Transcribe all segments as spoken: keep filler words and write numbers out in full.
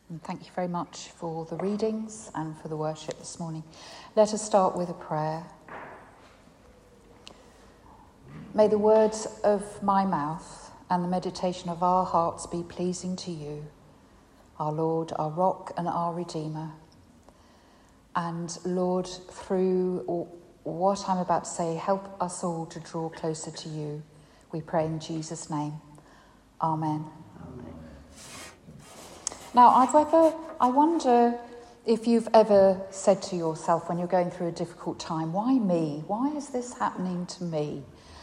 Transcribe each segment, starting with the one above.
And thank you very much for the readings and for the worship this morning. Let us start with a prayer. May the words of my mouth and the meditation of our hearts be pleasing to you, our Lord, our rock and our Redeemer. And Lord, through what I'm about to say, help us all to draw closer to you. We pray in Jesus' name. Amen. Amen. Now, I've ever, I wonder if you've ever said to yourself when you're going through a difficult time, why me? Why is this happening to me?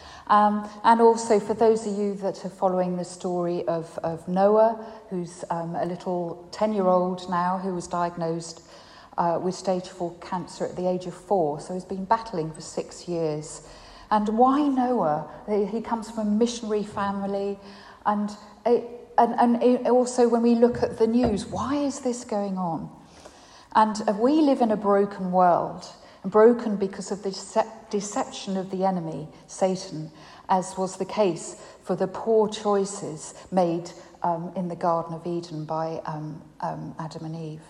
Um, and also for those of you that are following the story of, of Noah, who's um, a little ten-year-old now who was diagnosed uh, with stage four cancer at the age of four. So he's been battling for six years. And why Noah? He comes from a missionary family. And, it, and, and it also when we look at the news, why is this going on? And we live in a broken world. Broken because of the decep- deception of the enemy, Satan, as was the case for the poor choices made um, in the Garden of Eden by um, um, Adam and Eve.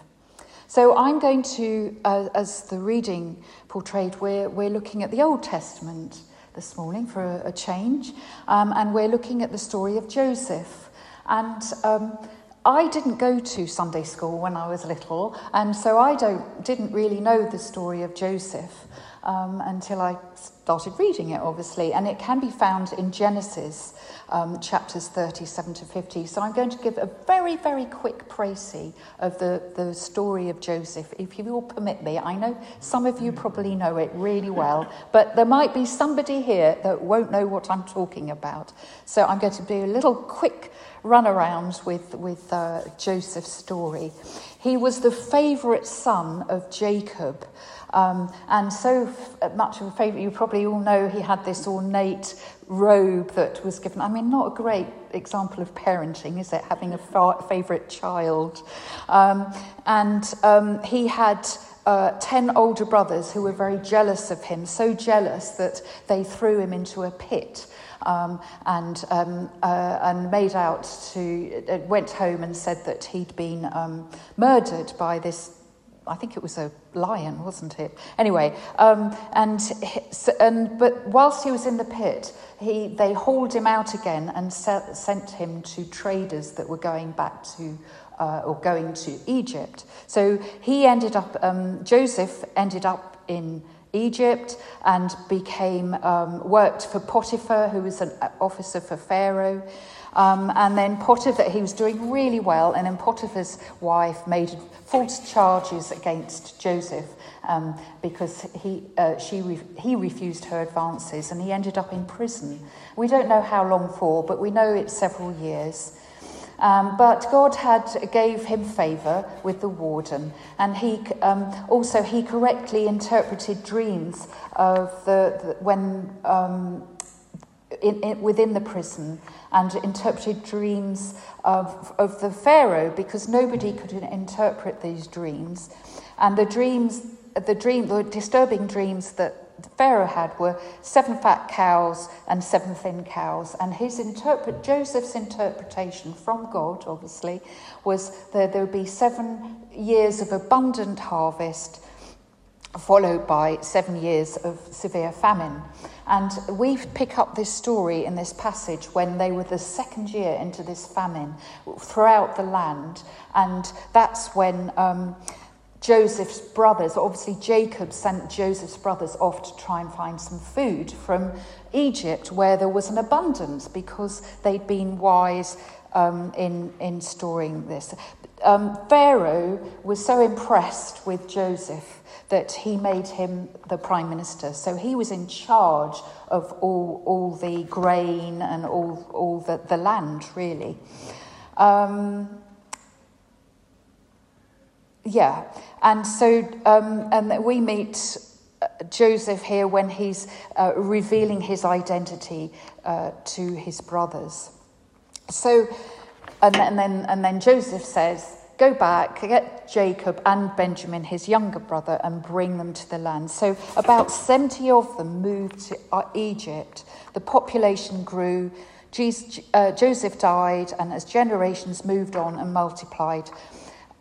So I'm going to, uh, as the reading portrayed, we're, we're looking at the Old Testament this morning for a, a change, um, and we're looking at the story of Joseph. And um, I didn't go to Sunday school when I was little, and so I don't didn't really know the story of Joseph um, until I started reading it, obviously. And it can be found in Genesis, um, chapters thirty-seven to fifty. So I'm going to give a very, very quick précis of the, the story of Joseph, if you will permit me. I know some of you probably know it really well, but there might be somebody here that won't know what I'm talking about. So I'm going to do a little quick runaround with, with uh, Joseph's story. He was the favourite son of Jacob, um, and so f- much of a favourite, you probably all know he had this ornate robe that was given. I mean, not a great example of parenting, is it, having a fa- favourite child? Um, and um, he had Uh, ten older brothers who were very jealous of him, so jealous that they threw him into a pit um, and um, uh, and made out to, uh, went home and said that he'd been um, murdered by this, I think it was a lion, wasn't it? Anyway, um, and and but whilst he was in the pit, he they hauled him out again and se- sent him to traders that were going back to Uh, or going to Egypt. So he ended up, um, Joseph ended up in Egypt and became, um, worked for Potiphar, who was an officer for Pharaoh. Um, and then Potiphar, he was doing really well, and then Potiphar's wife made false charges against Joseph um, because he uh, she re- he refused her advances, and he ended up in prison. We don't know how long for, but we know it's several years. Um, but God had gave him favour with the warden, and he um, also he correctly interpreted dreams of the, the when um, in, in, within the prison, and interpreted dreams of of the Pharaoh, because nobody could interpret these dreams, and the dreams the dream the disturbing dreams that Pharaoh had were seven fat cows and seven thin cows, and his interpret Joseph's interpretation from God, obviously, was that there would be seven years of abundant harvest, followed by seven years of severe famine. And we pick up this story in this passage when they were the second year into this famine throughout the land, and that's when Um, Joseph's brothers, obviously Jacob sent Joseph's brothers off to try and find some food from Egypt, where there was an abundance, because they'd been wise um, in, in storing this. Um, Pharaoh was so impressed with Joseph that he made him the prime minister. So he was in charge of all, all the grain and all, all the, the land, really. Um, Yeah, and so um, and we meet Joseph here when he's uh, revealing his identity uh, to his brothers. So, and, and then and then Joseph says, "Go back, get Jacob and Benjamin, his younger brother, and bring them to the land." So about seventy of them moved to Egypt. The population grew. Jesus, uh, Joseph died, and as generations moved on and multiplied,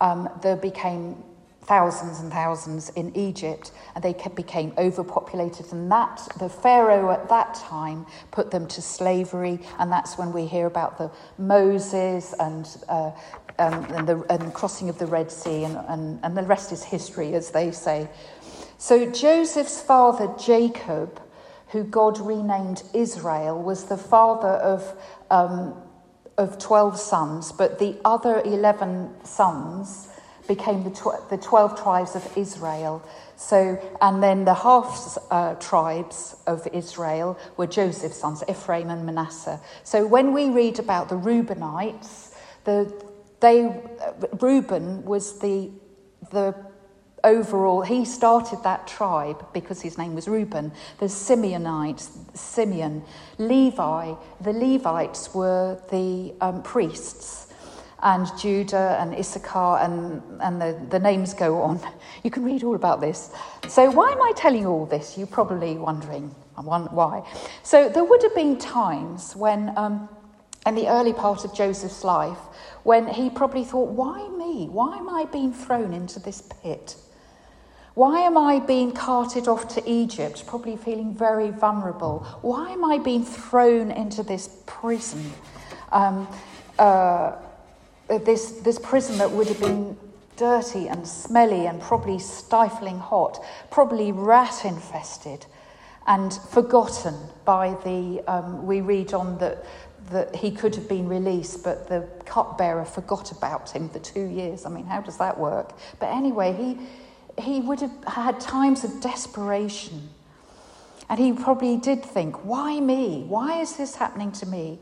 um, there became thousands and thousands in Egypt, and they became overpopulated, and that the Pharaoh at that time put them to slavery, and that's when we hear about the Moses and uh, um, and the and crossing of the Red Sea, and, and, and the rest is history, as they say. So Joseph's father Jacob, who God renamed Israel, was the father of um, of twelve sons, but the other eleven sons became the, tw- the twelve tribes of Israel. So, and then the half uh, tribes of Israel were Joseph's sons, Ephraim and Manasseh. So when we read about the Reubenites, the they uh, Reuben was the the overall, he started that tribe because his name was Reuben. The Simeonites, Simeon, Levi, the Levites were the um, priests. And Judah and Issachar, and, and the, the names go on. You can read all about this. So why am I telling you all this? You're probably wondering why. So there would have been times when, um, in the early part of Joseph's life, when he probably thought, why me? Why am I being thrown into this pit? Why am I being carted off to Egypt, probably feeling very vulnerable? Why am I being thrown into this prison? Um, uh, This this prison that would have been dirty and smelly and probably stifling hot, probably rat infested, and forgotten by the. Um, we read on that that he could have been released, but the cupbearer forgot about him for two years. I mean, how does that work? But anyway, he he would have had times of desperation, and he probably did think, "Why me? Why is this happening to me?"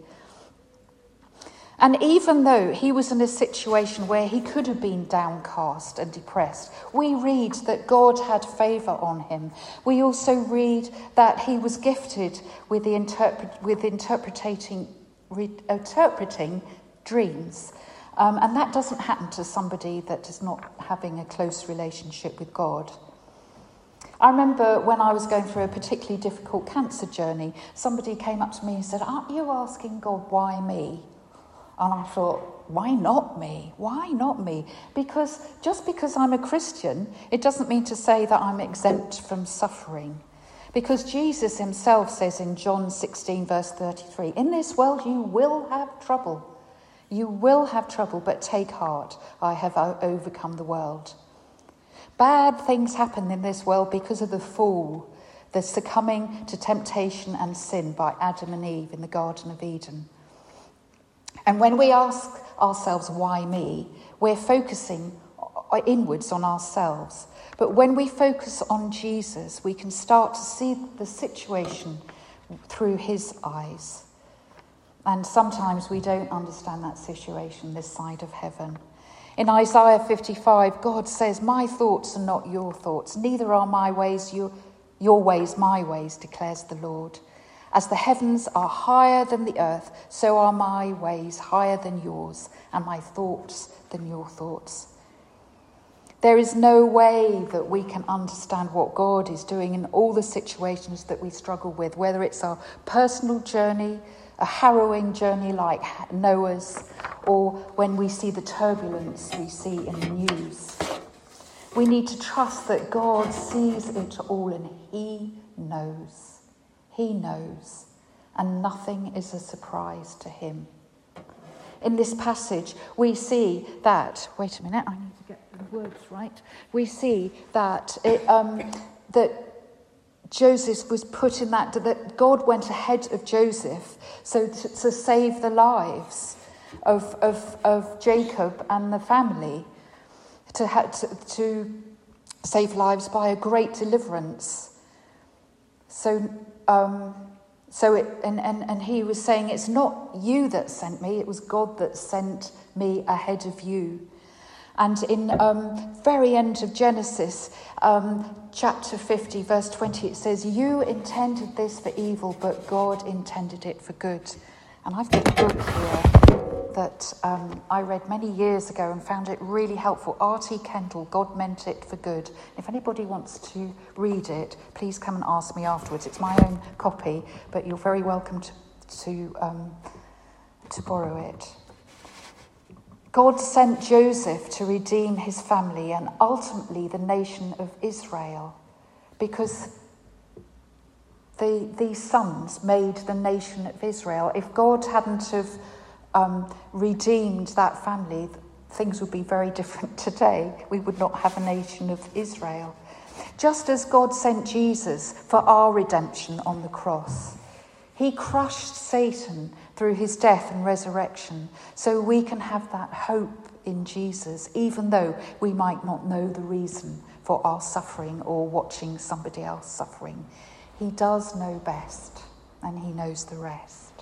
And even though he was in a situation where he could have been downcast and depressed, we read that God had favour on him. We also read that he was gifted with the interpret with interpreting re, interpreting dreams, um, and that doesn't happen to somebody that is not having a close relationship with God. I remember when I was going through a particularly difficult cancer journey, somebody came up to me and said, "Aren't you asking God why me?" And I thought, why not me? Why not me? Because just because I'm a Christian, it doesn't mean to say that I'm exempt from suffering. Because Jesus himself says in John sixteen, verse thirty-three, "In this world you will have trouble. You will have trouble, but take heart. I have overcome the world." Bad things happen in this world because of the fall, the succumbing to temptation and sin by Adam and Eve in the Garden of Eden. And when we ask ourselves, why me, we're focusing inwards on ourselves. But when we focus on Jesus, we can start to see the situation through his eyes. And sometimes we don't understand that situation this side of heaven. In Isaiah fifty-five, God says, "My thoughts are not your thoughts, neither are my ways your, your ways my ways, declares the Lord. As the heavens are higher than the earth, so are my ways higher than yours, and my thoughts than your thoughts." There is no way that we can understand what God is doing in all the situations that we struggle with, whether it's our personal journey, a harrowing journey like Noah's, or when we see the turbulence we see in the news. We need to trust that God sees it all and he knows. He knows, and nothing is a surprise to him. In this passage, we see that, wait a minute, I need to get the words right. We see that it, um, that Joseph was put in that, that God went ahead of Joseph so to, to save the lives of, of, of Jacob and the family, to, to, to save lives by a great deliverance. So, um, so it, and, and, and he was saying, it's not you that sent me, it was God that sent me ahead of you. And in um, very end of Genesis, um, chapter fifty, verse twenty, it says, "You intended this for evil, but God intended it for good." And I've got a book here that um, I read many years ago and found it really helpful. R T Kendall, God Meant It for Good. If anybody wants to read it, please come and ask me afterwards. It's my own copy, but you're very welcome to to, um, to borrow it. God sent Joseph to redeem his family and ultimately the nation of Israel, because the, these sons made the nation of Israel. If God hadn't have um, redeemed that family, things would be very different today. We would not have a nation of Israel. Just as God sent Jesus for our redemption on the cross, he crushed Satan through his death and resurrection, so we can have that hope in Jesus, even though we might not know the reason for our suffering or watching somebody else suffering. He does know best, and he knows the rest.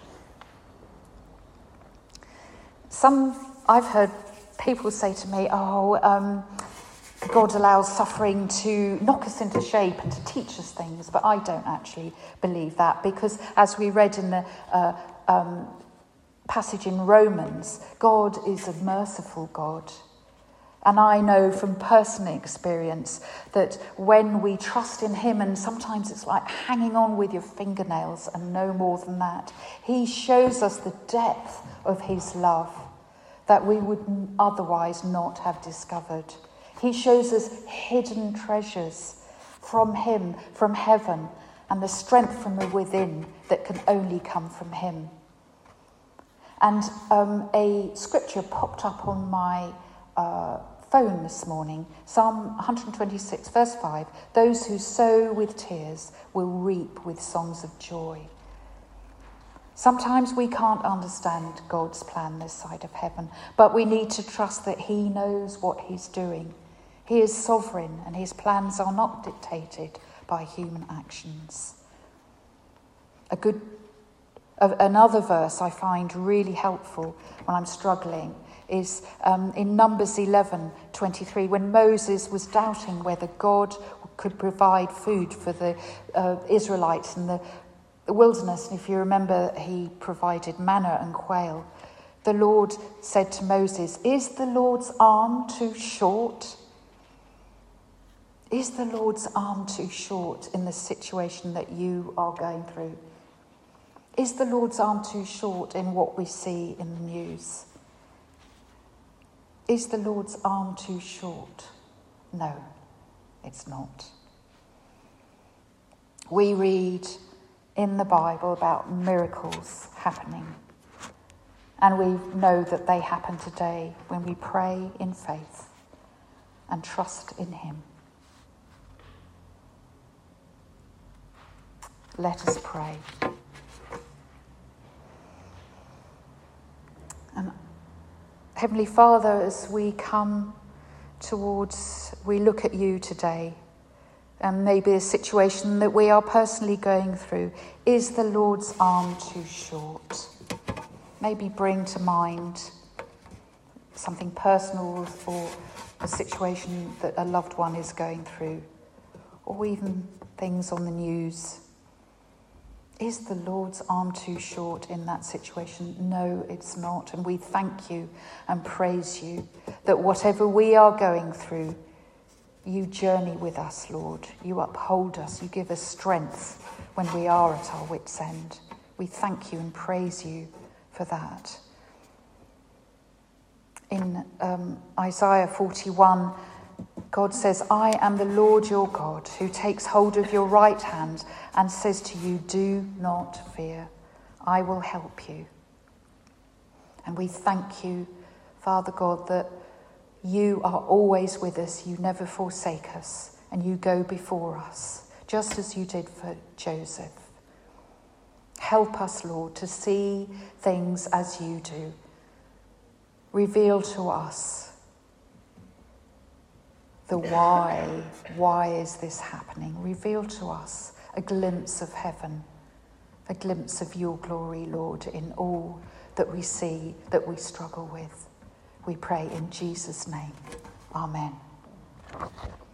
Some, I've heard people say to me, oh, um, God allows suffering to knock us into shape and to teach us things, but I don't actually believe that, because as we read in the uh, um, passage in Romans, God is a merciful God. And I know from personal experience that when we trust in him, and sometimes it's like hanging on with your fingernails and no more than that, he shows us the depth of his love that we would otherwise not have discovered. He shows us hidden treasures from him, from heaven, and the strength from within that can only come from him. And um, a scripture popped up on my uh, phone this morning, Psalm one twenty-six, verse five. Those who sow with tears will reap with songs of joy. Sometimes we can't understand God's plan this side of heaven, but we need to trust that he knows what he's doing. He is sovereign, and his plans are not dictated by human actions. A good, uh, another verse I find really helpful when I'm struggling is um, in Numbers eleven twenty-three, when Moses was doubting whether God could provide food for the uh, Israelites in the, the wilderness. And if you remember, he provided manna and quail. The Lord said to Moses, "Is the Lord's arm too short? Is the Lord's arm too short in the situation that you are going through? Is the Lord's arm too short in what we see in the news? Is the Lord's arm too short? No, it's not." We read in the Bible about miracles happening, and we know that they happen today when we pray in faith and trust in him. Let us pray. And Heavenly Father, as we come towards, we look at you today, and maybe a situation that we are personally going through, is the Lord's arm too short? Maybe bring to mind something personal or a situation that a loved one is going through, or even things on the news. Is the Lord's arm too short in that situation? No, it's not. And we thank you and praise you that whatever we are going through, you journey with us, Lord. You uphold us. You give us strength when we are at our wits' end. We thank you and praise you for that. In um, Isaiah forty-one, God says, "I am the Lord your God, who takes hold of your right hand and says to you, do not fear, I will help you." And we thank you, Father God, that you are always with us, you never forsake us, and you go before us, just as you did for Joseph. Help us, Lord, to see things as you do. Reveal to us the why. Why is this happening? Reveal to us a glimpse of heaven, a glimpse of your glory, Lord, in all that we see, that we struggle with. We pray in Jesus' name. Amen.